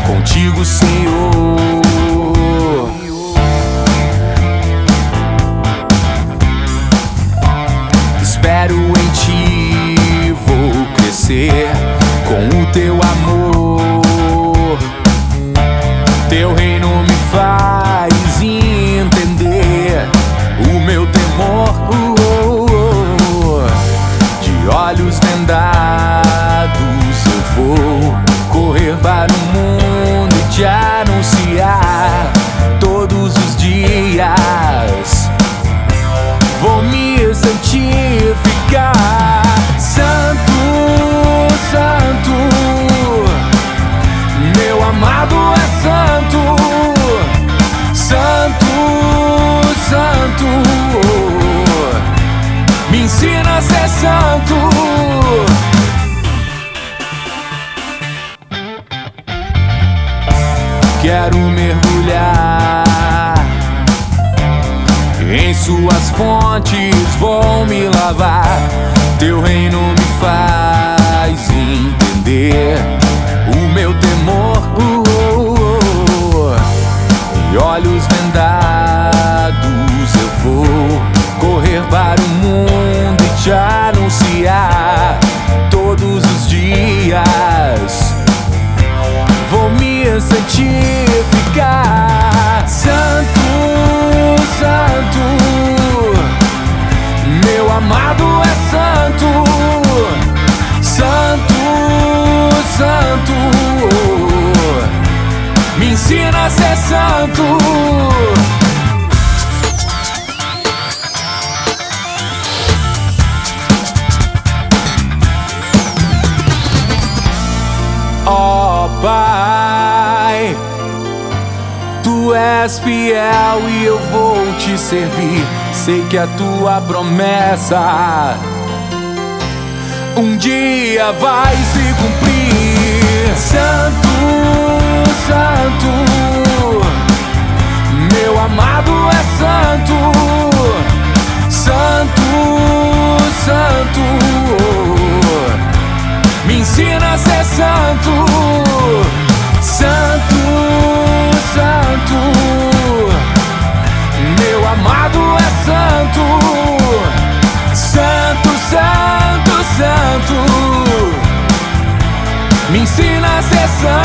contigo, Senhor. Espero em ti, vou crescer com o teu amor. Teu reino me faz entender o meu temor. De olhos vendados eu vou correr para o mundo e te anunciar todos os dias. Vou me santificar. Santo, santo, meu amado é santo. Santo, santo, me ensina a ser santo. Quero mergulhar em suas fontes, vou me lavar. Teu reino me faz entender o meu temor. E olhos vendados eu vou correr para o mundo e te anunciar todos os dias. Vou me santificar. Santo, santo, meu amado é santo. Santo, santo, me ensina a ser santo. Ó Pai, tu és fiel e eu vou te servir. Sei que a tua promessa um dia vai se cumprir. Santo, santo, meu amado é santo. Santo, santo, me ensina a ser santo. Santo, santo, meu amado é santo. Santo, santo, santo, me ensina a ser santo.